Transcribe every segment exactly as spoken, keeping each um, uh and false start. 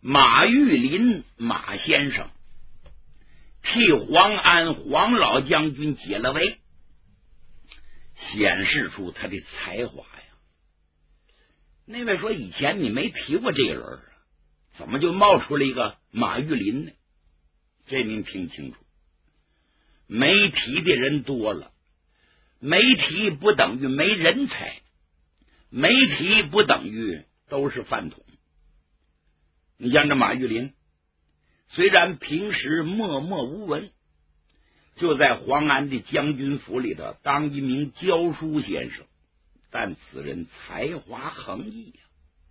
马玉林马先生替黄安黄老将军解了围，显示出他的才华呀。那位说以前你没提过这个人，怎么就冒出了一个马玉林呢？这您听清楚，没提的人多了，没提不等于没人才，没提不等于都是饭桶。你像这马玉林，虽然平时默默无闻，就在黄安的将军府里头当一名教书先生，但此人才华横溢呀、啊，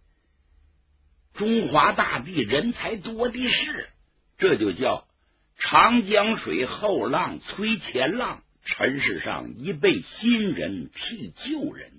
中华大地人才多的是，这就叫长江水后浪催前浪，尘世上一辈新人替旧人。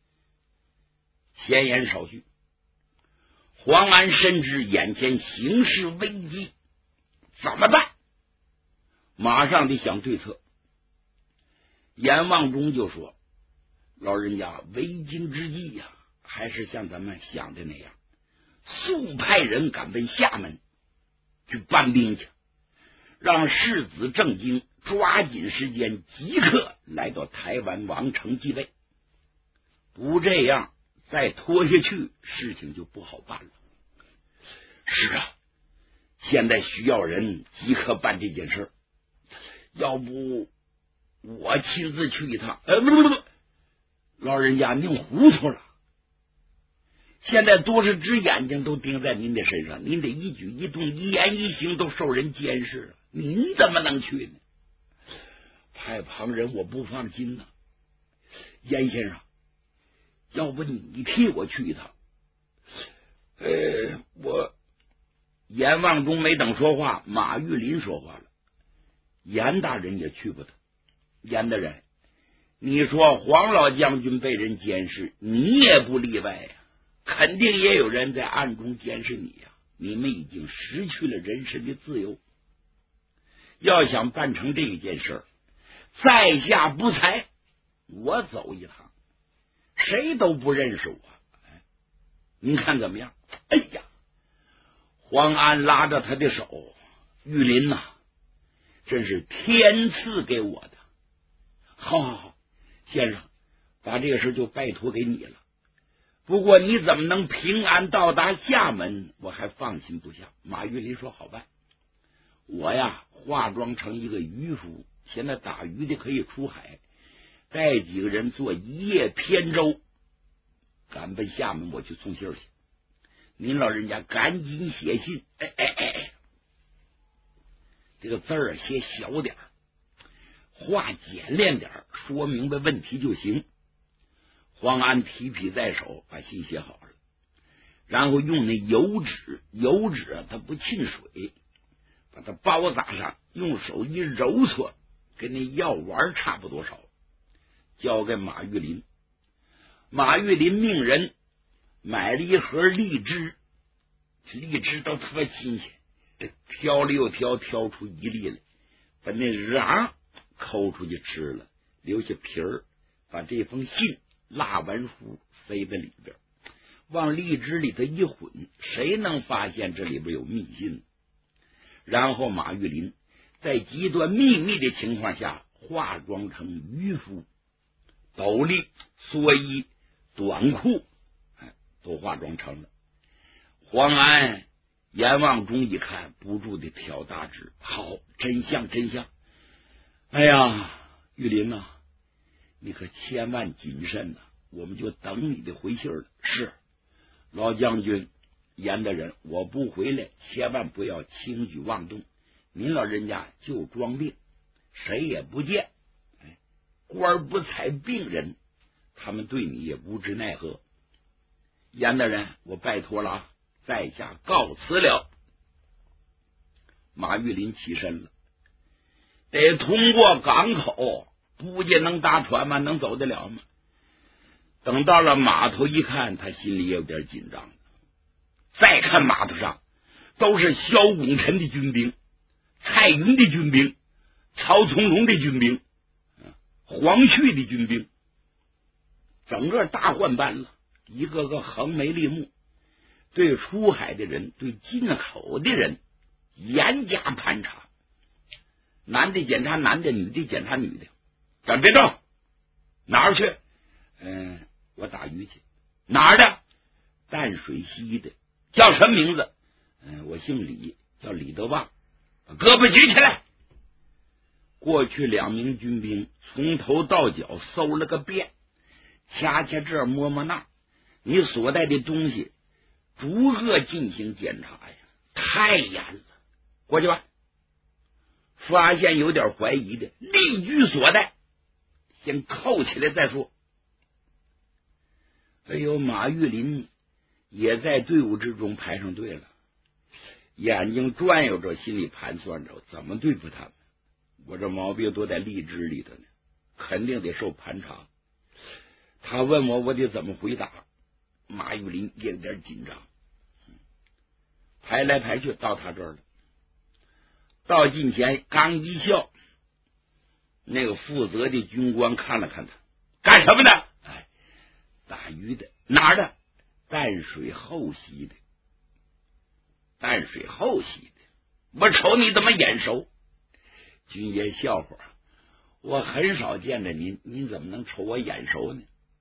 闲言少叙，黄安深知眼前形势危机，怎么办？马上得想对策。阎望中就说：老人家为今之计呀、啊，还是像咱们想的那样，速派人赶奔厦门去搬兵去，让世子郑经抓紧时间即刻来到台湾王城继位。不这样再拖下去，事情就不好办了。是啊，现在需要人即刻办这件事，要不我亲自去一趟。呃，不不不，老人家您糊涂了，现在多少只眼睛都盯在您的身上，您的一举一动一言一行都受人监视，您怎么能去呢？派旁人我不放心呢。严先生，要不你替我去一趟。呃，我阎望中没等说话，马玉林说话了：严大人也去不得。严大人，你说黄老将军被人监视，你也不例外呀、啊，肯定也有人在暗中监视你呀、啊。你们已经失去了人身的自由，要想办成这一件事，在下不才，我走一趟，谁都不认识我。哎，您看怎么样？哎呀，黄安拉着他的手：玉林呐、啊，真是天赐给我的。好好好，先生，把这个事就拜托给你了。不过你怎么能平安到达厦门，我还放心不下。马玉林说：好办，我呀化妆成一个渔夫，现在打鱼的可以出海，带几个人坐一叶扁舟赶奔厦门，我去送信去。您老人家赶紧写信，哎哎哎，这个字儿写小点，话简练点，说明白问题就行。黄安提笔在手，把信写好了，然后用那油纸，油纸啊它不沁水，把它包扎上，用手一揉搓，跟那药丸差不多少，交给马玉林。马玉林命人买了一盒荔枝，荔枝都特新鲜，这挑了又挑，挑出一粒来，把那瓤抠出去吃了，留下皮儿，把这封信蜡完书塞在里边，往荔枝里头一混，谁能发现这里边有密信？然后马玉林在极端秘密的情况下化妆成渔夫，斗笠、蓑衣、短裤，哎，都化妆成了。黄安、阎望中一看，不住的挑大指：好，真像真像。哎呀，玉林呐、啊，你可千万谨慎呐、啊，我们就等你的回信了。是，老将军，严大人，我不回来，千万不要轻举妄动。您老人家就装病，谁也不见，哎，官不采病人，他们对你也无知奈何。严大人，我拜托了啊，在下告辞了。马玉林起身了，得通过港口，不见能搭船吗？能走得了吗？等到了码头一看，他心里也有点紧张。再看码头上都是萧拱辰的军兵，蔡云的军兵，曹从容的军兵，黄旭的军兵，整个大换班了，一个个横眉立目。 对出海的人，对进口的人严加盘查，男的检查男的，女的检查女的。咱别动，哪儿去？嗯、呃，我打鱼去。哪儿的？淡水西的。叫什么名字？嗯、呃，我姓李，叫李德旺。把胳膊举起来。过去两名军兵从头到脚搜了个遍，掐掐这摸摸那，你所带的东西逐个进行检查呀，太严了。过去吧。发现有点怀疑的，立举所带，先扣起来再说。哎呦，马玉林也在队伍之中排上队了，眼睛转悠着，心里盘算着怎么对付他们。我这毛病都在荔枝里头呢，肯定得受盘查。他问我，我得怎么回答？马玉林有点紧张，排来排去到他这儿了。到近前刚一笑，那个负责的军官看了看他，干什么的？哎，打鱼的。哪儿的？淡水后溪的。淡水后溪的，我瞅你怎么眼熟？军爷笑话，我很少见着您，您怎么能瞅我眼熟呢？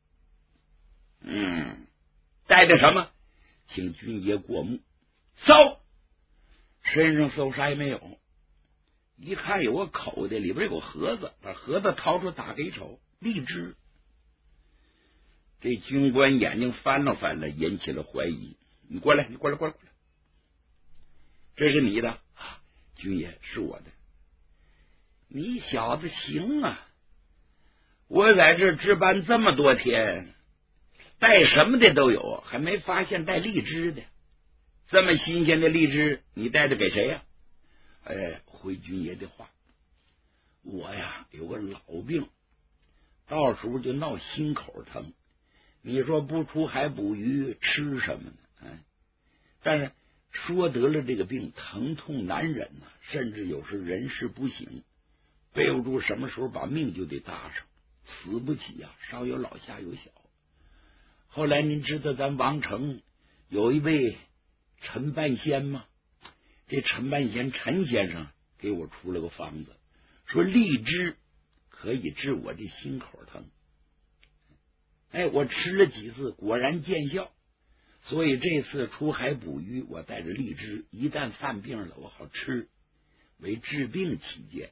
嗯，带的什么？请军爷过目。搜，身上搜啥也没有。一看有个口袋，里边有个盒子，把盒子掏出打给瞅，荔枝。这军官眼睛翻了翻了，引起了怀疑。你过来，你过来，过来，过来。这是你的？啊，军爷，是我的。你小子行啊！我在这值班这么多天，带什么的都有，还没发现带荔枝的。这么新鲜的荔枝，你带着给谁呀？哎，回军爷的话，我呀有个老病，到时候就闹心口疼。你说不出海捕鱼，吃什么呢？哎，但是说得了这个病，疼痛难忍呐、啊，甚至有时人事不省，背不住什么时候把命就得搭上，死不起呀、啊，上有老下有小。后来您知道咱王城有一位陈半仙吗？这陈半仙陈先生给我出了个方子，说荔枝可以治我这心口疼。哎，我吃了几次，果然见效。所以这次出海捕鱼，我带着荔枝，一旦犯病了，我好吃，为治病起见。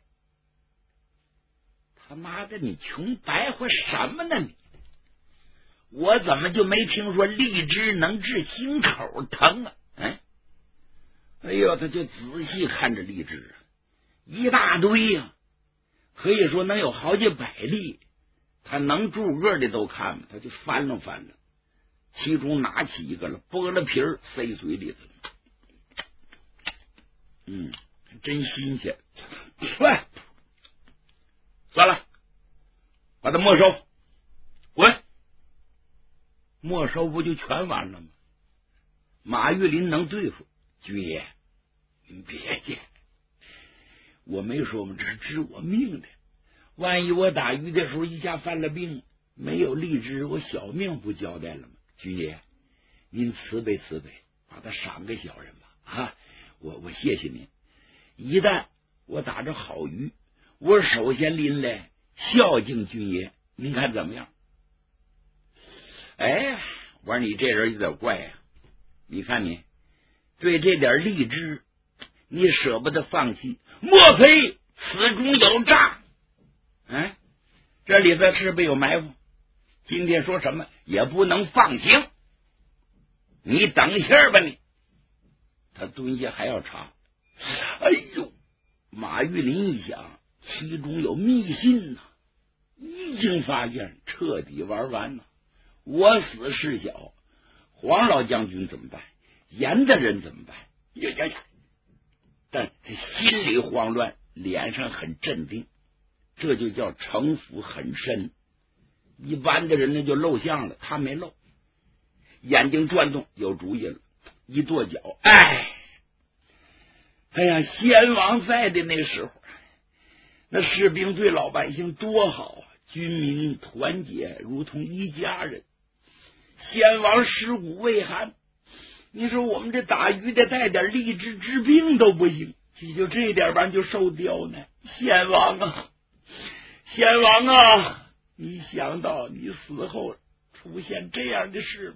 他妈的，你穷白话什么呢你？我怎么就没听说荔枝能治心口疼啊？哎，哎呦，他就仔细看着荔枝，一大堆呀、啊，可以说能有好几百粒。他能住个的都看了，他就翻了翻了，其中拿起一个了，剥了皮儿塞嘴里头了。嗯，真新鲜。喂，算了，把它没收，滚！没收不就全完了吗？马玉林能对付，军爷，您别介，我没说嘛，这是治我命的。万一我打鱼的时候一下犯了病，没有荔枝，我小命不交代了吗？军爷，您慈悲慈悲，把他赏给小人吧！啊，我我谢谢您。一旦我打着好鱼，我首先拎来孝敬军爷，您看怎么样？哎，我说你这人有点怪呀、啊！你看你对这点荔枝，你舍不得放弃，莫非此中有诈？哎，这里头是不是有埋伏？今天说什么也不能放行，你等一下吧你。他蹲下还要查。哎呦，马玉林一想，其中有密信呐、啊，一经发现，彻底玩完了。我死事小，黄老将军怎么办？严的人怎么办？呀呀呀！但他心里慌乱，脸上很镇定。这就叫城府很深，一般的人呢就露相了，他没露，眼睛转动，有主意了，一跺脚，哎，哎呀，先王在的那时候，那士兵对老百姓多好啊，军民团结，如同一家人。先王尸骨未寒， 你说我们这打鱼的带点荔枝治病都不行，就就这点吧就受刁呢。先王啊，先王啊，你想到你死后出现这样的事吗？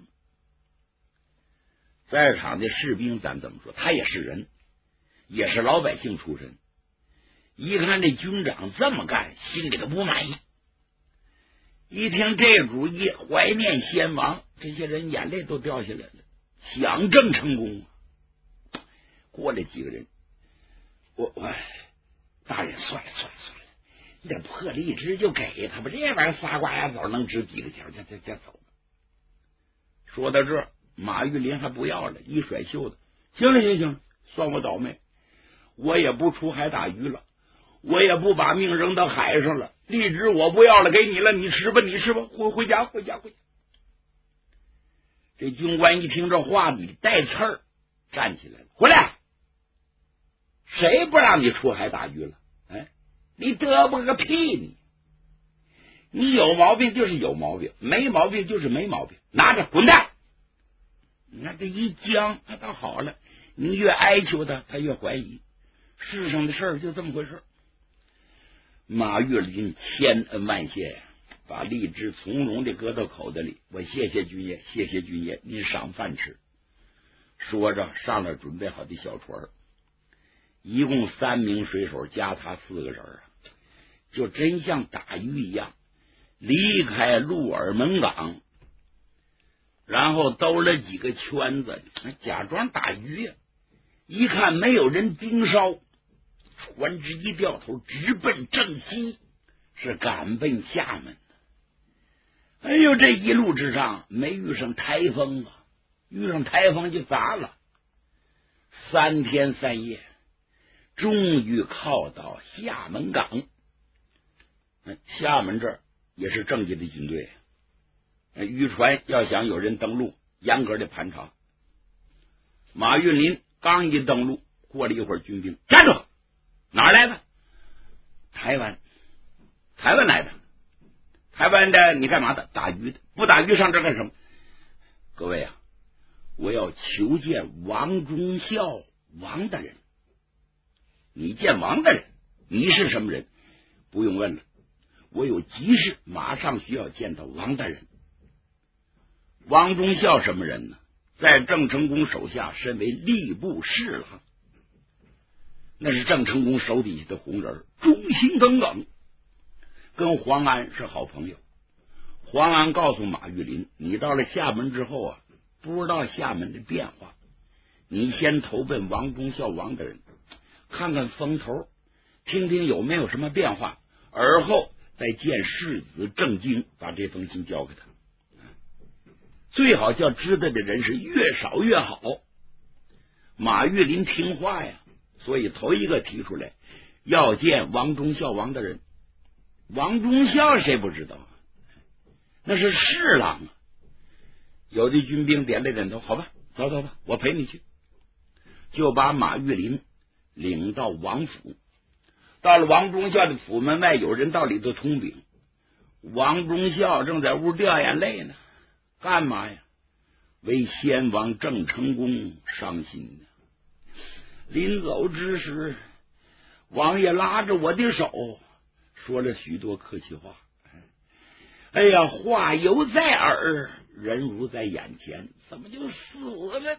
在场的士兵咱怎么说，他也是人，也是老百姓出身，一看这军长这么干，心里头不满意。一听这主意，怀念先王，这些人眼泪都掉下来了，想郑成功。过来几个人，我我大人算了算了算了，一点破荔枝就给他吧，这玩意儿仨瓜俩枣能值几个钱？这这这走吧。说到这，马玉林还不要了，一甩袖子，行了行行，算我倒霉，我也不出海打鱼了，我也不把命扔到海上了，荔枝我不要了，给你了，你吃吧你吃吧，回回家回家回家。这军官一听这话里带刺儿，站起来了，回来，谁不让你出海打鱼了？哎，你嘚啵个屁你！你有毛病就是有毛病，没毛病就是没毛病，拿着滚蛋！你看这一僵，他倒好了，你越哀求他，他越怀疑。世上的事儿就这么回事。马玉林千恩万谢呀，把荔枝从容的搁到口袋里。我谢谢军爷，谢谢军爷，您赏饭吃。说着上了准备好的小船，一共三名水手加他四个人啊，就真像打鱼一样离开鹿耳门港，然后兜了几个圈子，假装打鱼呀。一看没有人盯梢，船只一掉头，直奔正西，是赶奔厦门。哎呦，这一路之上没遇上台风啊，遇上台风就砸了。三天三夜，终于靠到厦门港。厦门这儿也是正经的军队，渔船要想有人登陆，严格的盘查。马运林刚一登陆，过了一会儿，军兵站住，哪儿来的？台湾，台湾来的。台湾的你干嘛的？打鱼的。不打鱼上这干什么？各位啊，我要求见王忠孝王大人。你见王大人？你是什么人？不用问了，我有急事，马上需要见到王大人。王忠孝什么人呢？在郑成功手下身为吏部侍郎，那是郑成功手底下的红人，忠心耿耿，跟黄安是好朋友。黄安告诉马玉林，你到了厦门之后啊，不知道厦门的变化，你先投奔王忠孝王大人，看看风头，听听有没有什么变化，而后再见世子郑经，把这封信交给他。最好叫知道的人是越少越好。马玉林听话呀，所以头一个提出来要见王忠孝王大人。王忠孝谁不知道啊？那是侍郎啊。有的军兵点了点头，好吧，走走吧，我陪你去。就把马玉林领到王府。到了王忠孝的府门外，有人到里头通禀，王忠孝正在屋掉眼泪呢。干嘛呀？为先王郑成功伤心呢。临走之时，王爷拉着我的手，说了许多客气话。哎呀，话犹在耳，人如在眼前，怎么就死了？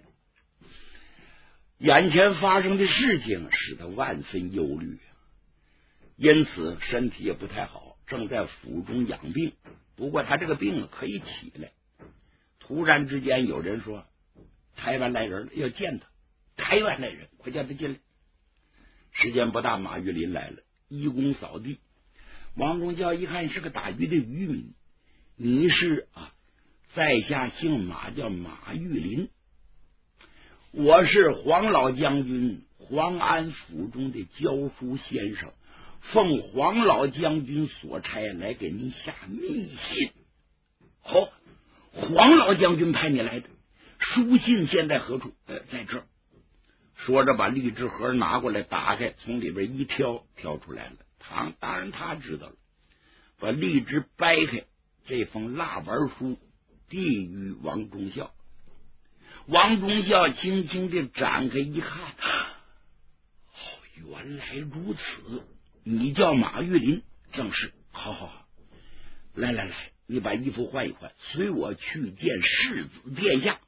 眼前发生的事情使他万分忧虑，因此身体也不太好，正在府中养病。不过他这个病可以起来。突然之间有人说台湾来人了，要见他。台湾来人，快叫他进来。时间不大，马玉林来了，一躬扫地。王忠孝一看是个打鱼的渔民，你是啊，在下姓马，叫马玉林，我是黄老将军黄安府中的教书先生，奉黄老将军所差来给您下密信。好，黄老将军派你来的，书信现在何处？呃，在这儿。说着把荔枝盒拿过来，打开，从里边一挑，挑出来了。他当然他知道了，把荔枝掰开，这封蜡丸书递与王忠孝。 王忠孝轻轻地展开一看，哦，原来如此，你叫马玉林？正是。好好好，来来来，你把衣服换一换，随我去见世子殿下。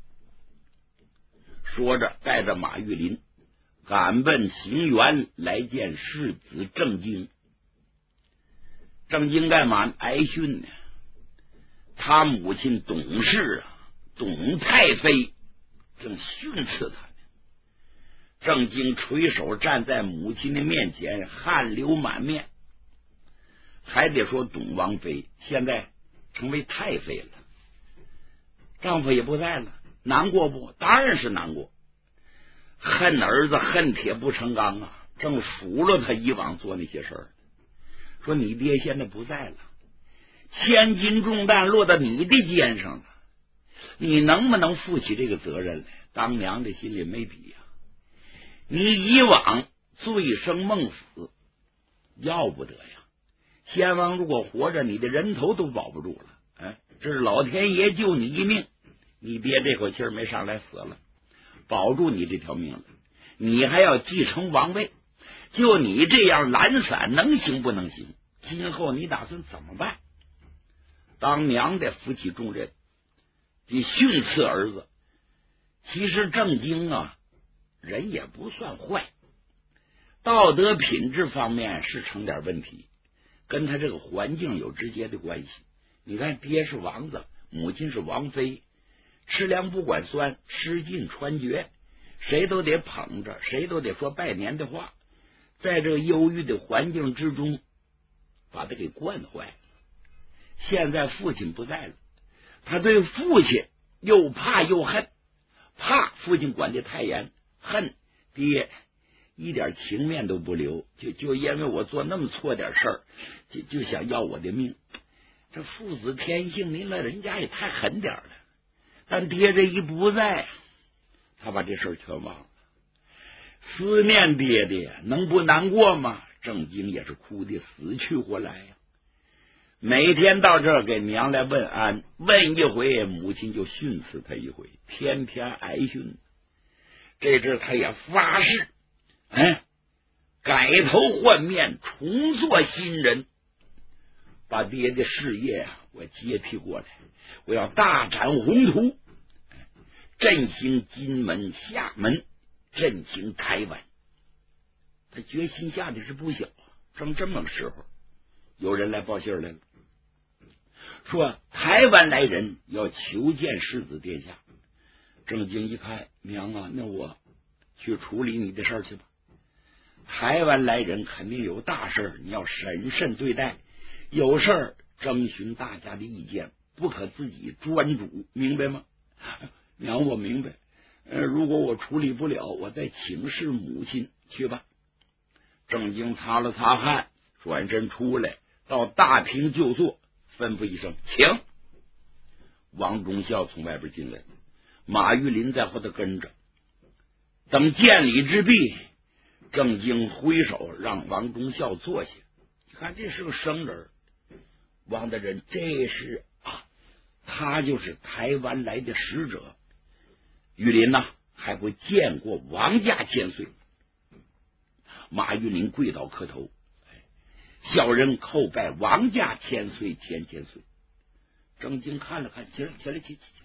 说着带着马玉林赶奔行辕来见世子郑经。郑经干嘛？挨训呢。他母亲董氏啊，董太妃正训斥他呢。郑经垂手站在母亲的面前，汗流满面。还得说董王妃现在成为太妃了，丈夫也不在了，难过不？当然是难过。恨儿子恨铁不成钢啊，正数落他以往做那些事儿，说你爹现在不在了，千斤重担落到你的肩上了，你能不能负起这个责任来？当娘的心里没底呀、啊！你以往醉生梦死，要不得呀！先王如果活着，你的人头都保不住了。哎，这是老天爷救你一命，你爹这口气儿没上来死了，保住你这条命了。你还要继承王位，就你这样懒散，能行不能行？今后你打算怎么办？当娘的负起重任，你训斥儿子。其实郑经啊，人也不算坏，道德品质方面是成点问题，跟他这个环境有直接的关系。你看，爹是王子，母亲是王妃，吃粮不管酸，吃尽穿绝，谁都得捧着，谁都得说拜年的话，在这个忧郁的环境之中，把他给惯坏了。现在父亲不在了，他对父亲又怕又恨，怕父亲管得太严，恨爹一点情面都不留，就就因为我做那么错点事儿，就就想要我的命。这父子天性，您了人家也太狠点了。但爹这一不在，他把这事儿全忘了。思念爹爹，能不难过吗？郑经也是哭得死去活来呀、啊。每天到这儿给娘来问安，问一回母亲就训斥他一回，天天挨训。这阵他也发誓，哎，改头换面，重做新人，把爹的事业啊，我接替过来，我要大展宏图，振兴金门、厦门，振兴台湾。他决心下的是不小啊！正这么个时候，有人来报信来了，说台湾来人要求见世子殿下。郑经一看，娘啊，那我去处理你的事儿去吧。台湾来人肯定有大事，你要审慎对待，有事儿征询大家的意见，不可自己专主，明白吗？娘，我明白。呃，如果我处理不了，我再请示母亲去吧。郑经擦了擦汗，转身出来，到大厅就坐，吩咐一声请。王忠孝从外边进来，马玉林在后头跟着。等见礼之毕，郑经挥手让王忠孝坐下。你看，这是个生人，王大人，这是啊，他就是台湾来的使者。玉林呐、啊，还会见过王家千岁。马玉林跪倒磕头，小人叩拜王家千岁千千岁。郑经看了看，起来起来起来起来，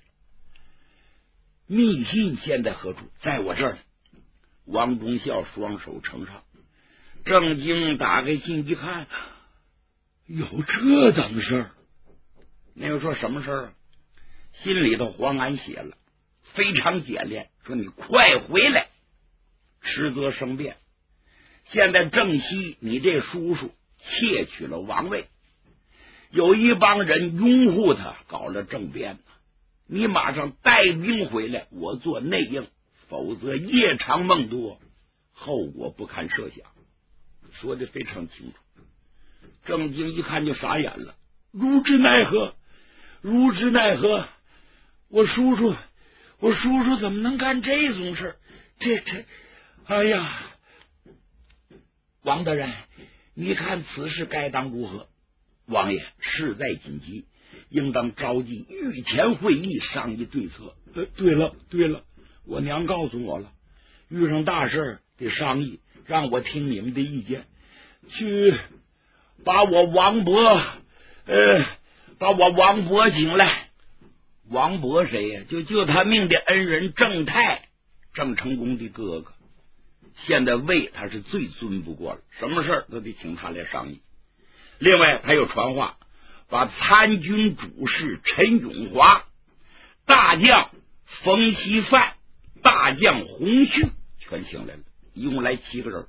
密信现在何处？在我这儿。王忠孝双手呈上，郑经打开信一看，有这等事儿。那个说什么事儿啊？心里头黄安写了，非常简练，说你快回来，迟则生变。现在郑西你这叔叔窃取了王位，有一帮人拥护他，搞了政变，你马上带兵回来，我做内应，否则夜长梦多，后果不堪设想。说的非常清楚。郑经一看就傻眼了，如之奈何？如之奈何？我叔叔，我叔叔怎么能干这种事？这这，哎呀！王大人，你看此事该当如何？王爷，事在紧急，应当召集御前会议商议对策。 呃，对了对了，我娘告诉我了，遇上大事得商议，让我听你们的意见，去把我王伯，呃，把我王伯请来。王伯谁呀？就救他命的恩人郑泰，郑成功的哥哥。现在魏他是最尊不过了，什么事都得请他来商议。另外，他又传话，把参军主事陈永华、大将冯锡范、大将洪旭全请来了，一共来七个人。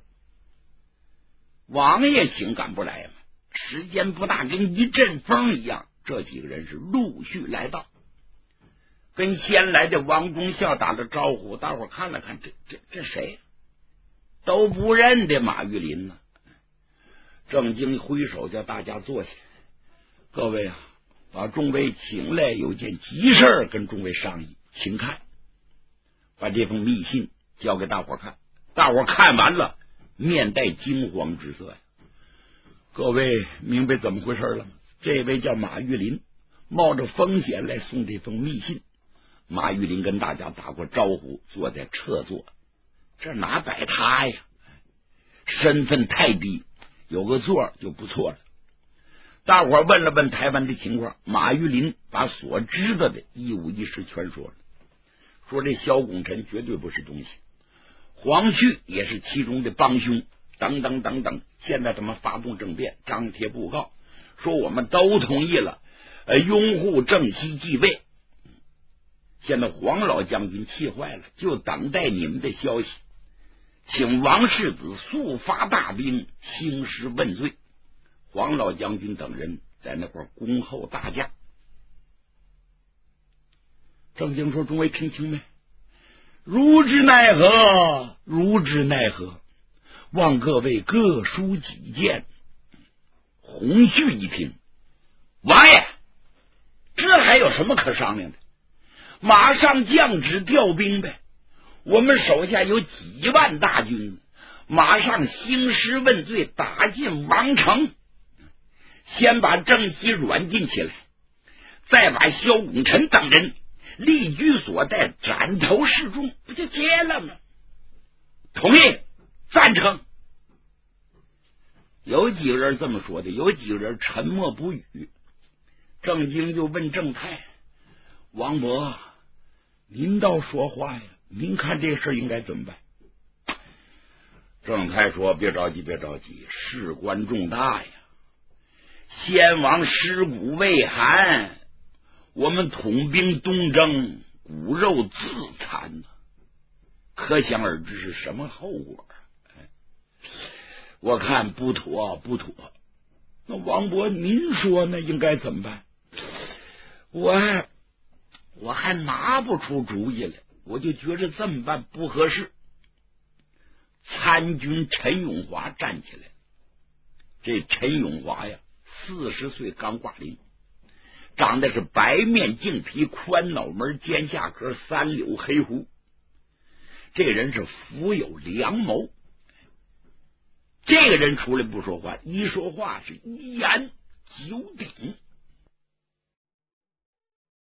王爷请赶不来嘛，时间不大，跟一阵风一样，这几个人是陆续来到，跟先来的王忠孝打了招呼。大伙看了看，这这这谁？都不认得马玉林呢。郑经挥手叫大家坐下，各位啊，把众位请来，有件急事跟众位商议，请看。把这封密信交给大伙看，大伙看完了，面带惊慌之色呀。各位明白怎么回事了吗？这位叫马玉林，冒着风险来送这封密信。马玉林跟大家打过招呼，坐在侧座，这哪摆他呀？身份太低，有个座就不错了。大伙问了问台湾的情况，马玉林把所知道的一五一十全说了，说这萧拱辰绝对不是东西，黄旭也是其中的帮凶，等等等等。现在他们发动政变，张贴布告，说我们都同意了，呃，拥护郑熙继位。现在黄老将军气坏了，就等待你们的消息，请王世子速发大兵兴师问罪。黄老将军等人在那块恭候大驾。郑经说：“众位听清没？如之奈何？如之奈何？望各位各抒己见。”洪旭一听，王爷，这还有什么可商量的？马上降旨调兵呗！我们手下有几万大军，马上兴师问罪，打进王城，先把郑熙软禁起来，再把萧拱辰等人立居所在，斩头示众，不就结了吗？同意，赞成。有几个人这么说的，有几个人沉默不语。郑经就问郑泰：“王伯，您倒说话呀，您看这事应该怎么办？”郑泰说：“别着急，别着急，事关重大呀！先王尸骨未寒，我们统兵东征，骨肉自残呐，可想而知是什么后果。我看不妥，不妥。那王伯，您说呢？应该怎么办？我我还拿不出主意来，我就觉着这么办不合适。”参军陈永华站起来，这陈永华呀，四十岁刚挂零，长得是白面净皮，宽脑门，尖下颏，三绺黑胡。这个人是富有良谋。这个人出来不说话，一说话是一言九鼎。